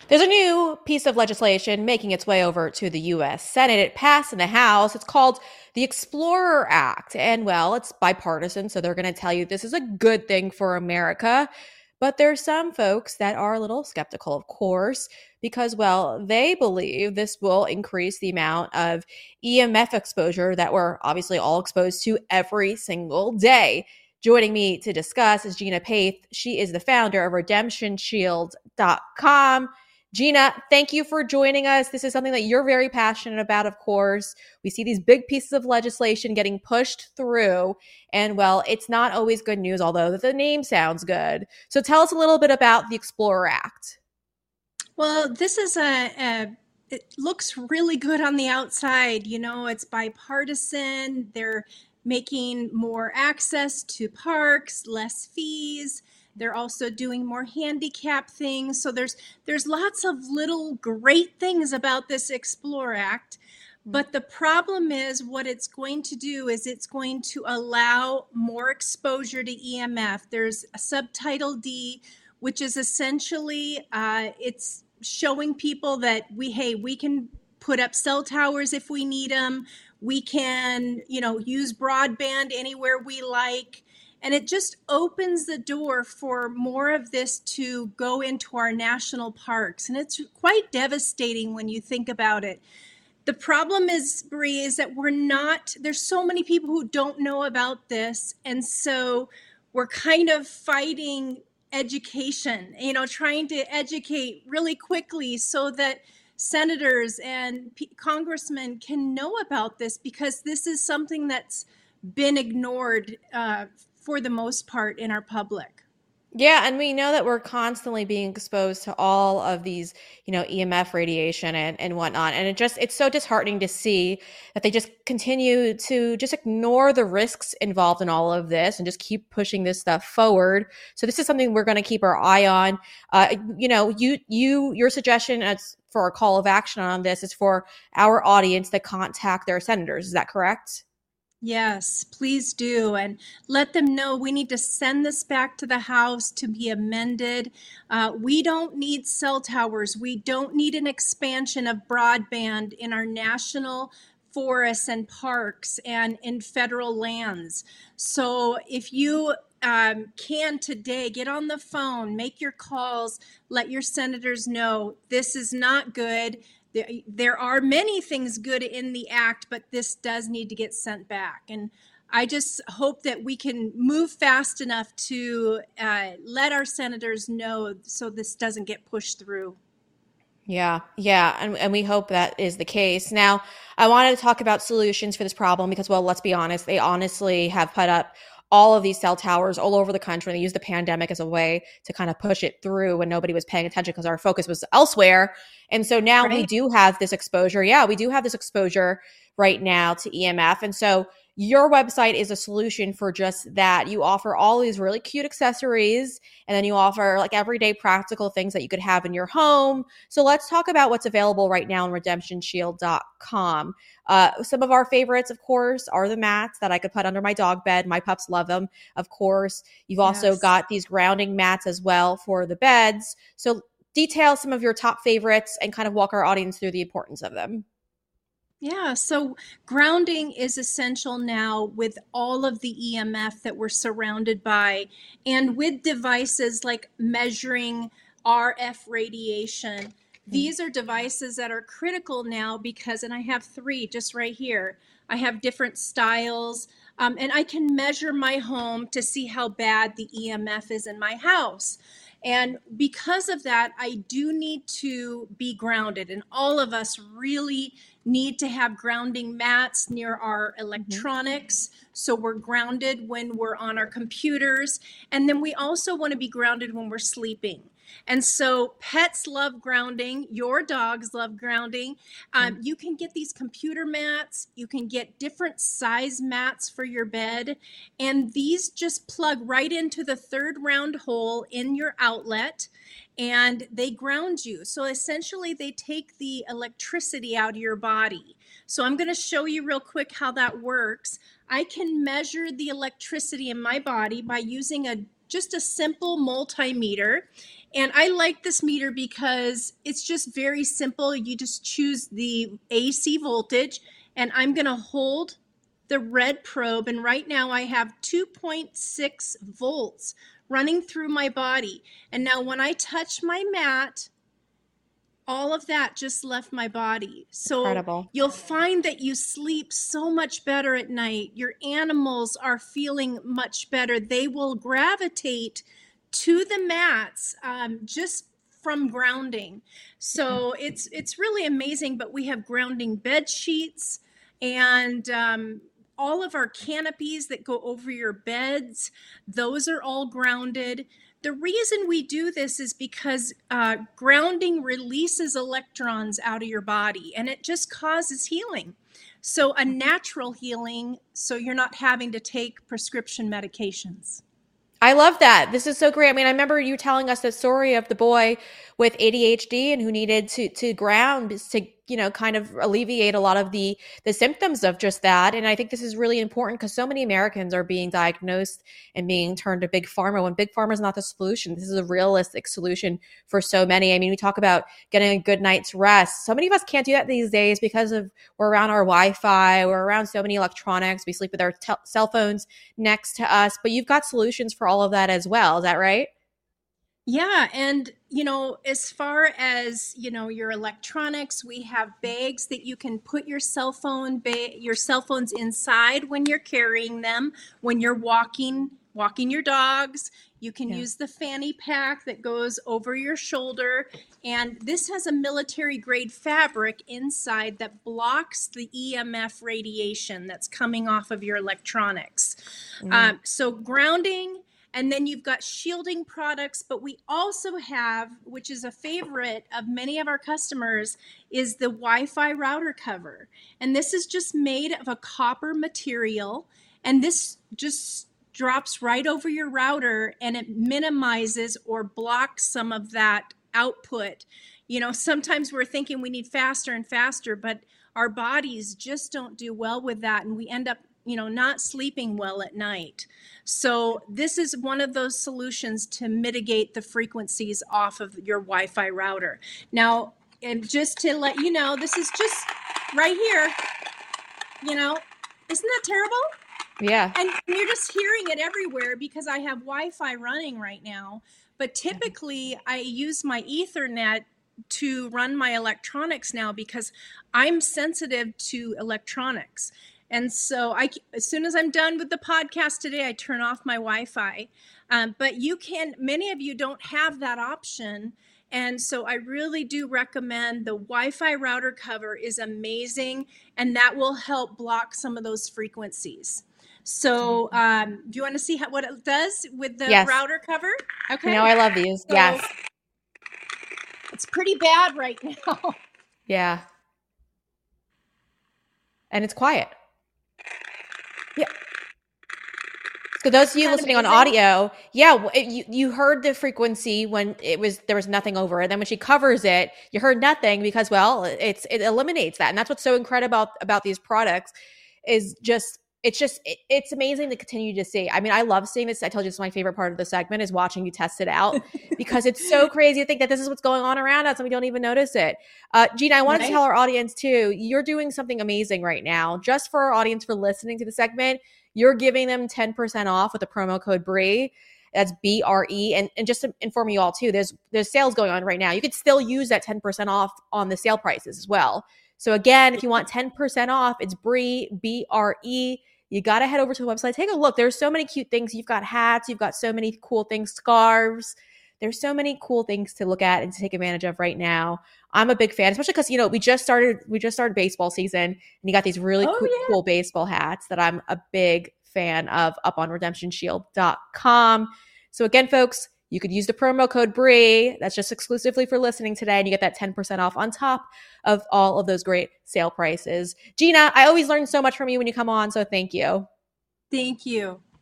There's a new piece of legislation making its way over to the US Senate. It passed in the House. It's called the Explorer Act. And well, it's bipartisan, so they're going to tell you this is a good thing for America. But there's some folks that are a little skeptical, of course, because, well, they believe this will increase the amount of EMF exposure that we're obviously all exposed to every single day. Joining me to discuss is Gina Paeth. She is the founder of RedemptionShield.com. Gina, thank you for joining us. This is something that you're very passionate about, of course. We see these big pieces of legislation getting pushed through, and well, it's not always good news, although the name sounds good. So tell us a little bit about the Explorer Act. Well, this is it looks really good on the outside. You know, it's bipartisan. They're making more access to parks, less fees. They're also doing more handicap things. So there's lots of little great things about this Explore Act. But the problem is what it's going to do is it's going to allow more exposure to EMF. There's a subtitle D, which is essentially it's showing people that we can put up cell towers if we need them. We can, use broadband anywhere we like. And it just opens the door for more of this to go into our national parks. And it's quite devastating when you think about it. The problem is, Bree, is that there's so many people who don't know about this. And so we're kind of fighting education, trying to educate really quickly so that senators and congressmen can know about this, because this is something that's been ignored for the most part in our public. Yeah, and we know that we're constantly being exposed to all of these, EMF radiation and whatnot. And it's so disheartening to see that they just continue to just ignore the risks involved in all of this and just keep pushing this stuff forward. So this is something we're going to keep our eye on. Your suggestion as for a call of action on this is for our audience to contact their senators. Is that correct? Yes, please do. And let them know we need to send this back to the House to be amended. We don't need cell towers. We don't need an expansion of broadband in our national forests and parks and in federal lands. So if you can today, get on the phone, make your calls, let your senators know this is not good. There are many things good in the act, but this does need to get sent back. And I just hope that we can move fast enough to let our senators know so this doesn't get pushed through. Yeah, yeah, and we hope that is the case. Now, I wanted to talk about solutions for this problem because, well, let's be honest, they honestly have put up all of these cell towers all over the country. They used the pandemic as a way to kind of push it through when nobody was paying attention because our focus was elsewhere. And so now we Right. do have this exposure. Yeah, we do have this exposure right now to EMF. And so your website is a solution for just that. You offer all these really cute accessories, and then you offer like everyday practical things that you could have in your home. So let's talk about what's available right now on redemptionshield.com. Some of our favorites, of course, are the mats that I could put under my dog bed. My pups love them, of course. You've also Yes. got these grounding mats as well for the beds. So detail some of your top favorites and kind of walk our audience through the importance of them. Yeah, so grounding is essential now with all of the EMF that we're surrounded by, and with devices like measuring RF radiation. These are devices that are critical now because, and I have three just right here. I have different styles, and I can measure my home to see how bad the EMF is in my house. And because of that, I do need to be grounded, and all of us really need to have grounding mats near our Mhm. electronics so we're grounded when we're on our computers. And then we also want to be grounded when we're sleeping. And so pets love grounding, your dogs love grounding. You can get these computer mats, you can get different size mats for your bed, and these just plug right into the third round hole in your outlet and they ground you. So essentially, they take the electricity out of your body. So I'm going to show you real quick how that works. I can measure the electricity in my body by using just a simple multimeter. And I like this meter because it's just very simple. You just choose the AC voltage, and I'm going to hold the red probe. And right now I have 2.6 volts running through my body. And now when I touch my mat, all of that just left my body. So Incredible. you'll find that you sleep so much better at night. Your animals are feeling much better. They will gravitate to the mats just from grounding. So it's really amazing. But we have grounding bed sheets and all of our canopies that go over your beds. Those are all grounded. The reason we do this is because grounding releases electrons out of your body, and it just causes healing. So a natural healing, so you're not having to take prescription medications. I love that. This is so great. I mean, I remember you telling us the story of the boy with ADHD and who needed to ground to, kind of alleviate a lot of the symptoms of just that. And I think this is really important because so many Americans are being diagnosed and being turned to big pharma when big pharma is not the solution. This is a realistic solution for so many. I mean, we talk about getting a good night's rest. So many of us can't do that these days because we're around our Wi-Fi, we're around so many electronics. We sleep with our cell phones next to us, but you've got solutions for all of that as well. Is that right? Yeah, and as far as your electronics, we have bags that you can put your your cell phones inside when you're carrying them, when you're walking your dogs. You can use the fanny pack that goes over your shoulder, and this has a military grade fabric inside that blocks the EMF radiation that's coming off of your electronics. So grounding. And then you've got shielding products, but we also have, which is a favorite of many of our customers, is the Wi-Fi router cover. And this is just made of a copper material, and this just drops right over your router, and it minimizes or blocks some of that output. Sometimes we're thinking we need faster and faster, but our bodies just don't do well with that, and we end up not sleeping well at night. So this is one of those solutions to mitigate the frequencies off of your Wi-Fi router. Now, and just to let you know, this is just right here. Isn't that terrible? Yeah. And you're just hearing it everywhere because I have Wi-Fi running right now. But typically I use my Ethernet to run my electronics now because I'm sensitive to electronics. And so as soon as I'm done with the podcast today, I turn off my Wi-Fi. But many of you don't have that option. And so I really do recommend the Wi-Fi router cover is amazing, and that will help block some of those frequencies. So do you want to see what it does with the router cover? Okay. I love these. So, yes. It's pretty bad right now. Yeah. And it's quiet. Yeah. So those of you listening on audio, you heard the frequency when there was nothing over it. Then when she covers it, you heard nothing because, it eliminates that. And that's what's so incredible about these products is it's amazing to continue to see. I mean, I love seeing this. I told you it's my favorite part of the segment is watching you test it out because it's so crazy to think that this is what's going on around us and we don't even notice it. Gina, I wanted to tell our audience too, you're doing something amazing right now. Just for our audience for listening to the segment, you're giving them 10% off with the promo code BRE. That's BRE. And just to inform you all too, there's sales going on right now. You could still use that 10% off on the sale prices as well. So again, if you want 10% off, it's BRE, BRE. You got to head over to the website. Take a look. There's so many cute things. You've got hats. You've got so many cool things, scarves. There's so many cool things to look at and to take advantage of right now. I'm a big fan, especially because, we just started baseball season and you got these really cool baseball hats that I'm a big fan of up on redemptionshield.com. So again, folks, you could use the promo code BRE. That's just exclusively for listening today. And you get that 10% off on top of all of those great sale prices. Gina, I always learn so much from you when you come on. So thank you. Thank you.